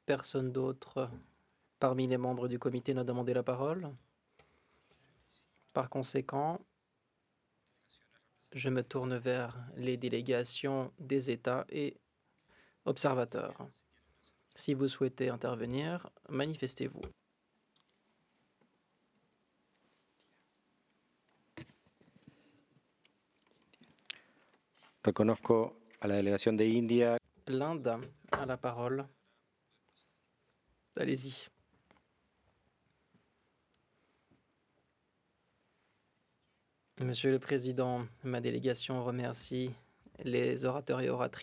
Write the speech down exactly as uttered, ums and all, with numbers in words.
Personne d'autre parmi les membres du comité n'a demandé la parole. Par conséquent, je me tourne vers les délégations des États et observateurs. Si vous souhaitez intervenir, manifestez-vous. Reconozco a la delegación de India. L'Inde a la parole. Allez-y. Monsieur le Président, ma délégation remercie les orateurs et oratrices